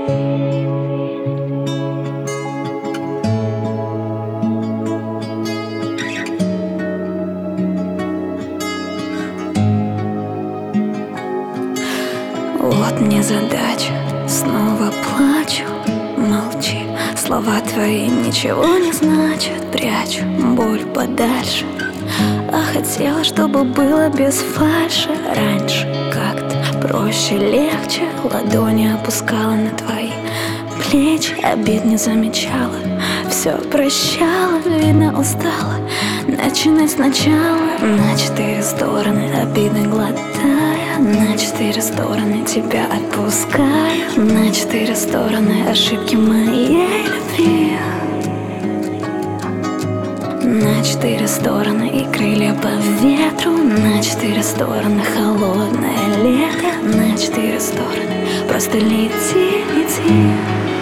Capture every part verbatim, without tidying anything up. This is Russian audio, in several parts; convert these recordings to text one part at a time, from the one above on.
Вот мне задача, снова плачу, молчи. Слова твои ничего не значат, прячу боль подальше. А хотела, чтобы было без фальши. Раньше как-то проще, легче. Ладони опускала на твои плечи, обид не замечала, все прощала, видно устала. Начинать сначала, на четыре стороны обиды глотая, на четыре стороны тебя отпускаю, на четыре стороны ошибки моей любви, на четыре стороны и крылья по ветру, на четыре стороны холодное лето, на четыре стороны просто лети, лети.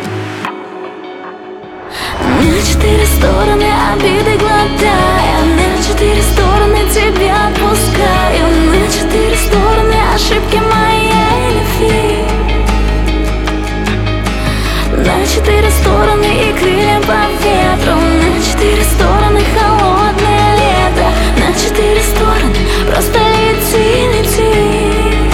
На четыре стороны обиды глотая, на четыре стороны тебя отпускаю, на четыре стороны ошибки моей любви, на четыре стороны и крылья по ветру, на четыре стороны холодное лето, на четыре стороны просто лети, лети.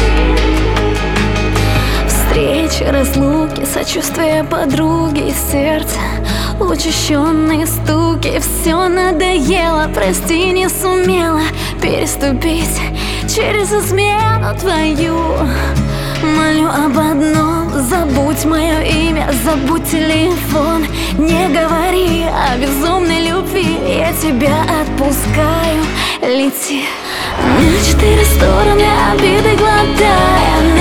Встречи, разлуки, сочувствие подруги, сердце, учащенные стуки. Все надоело, прости, не сумела переступить через измену твою. Молю об одном, забудь мое имя, забудь телефон. Не говори о безумной любви, я тебя отпускаю, лети. На четыре стороны обиды глотая,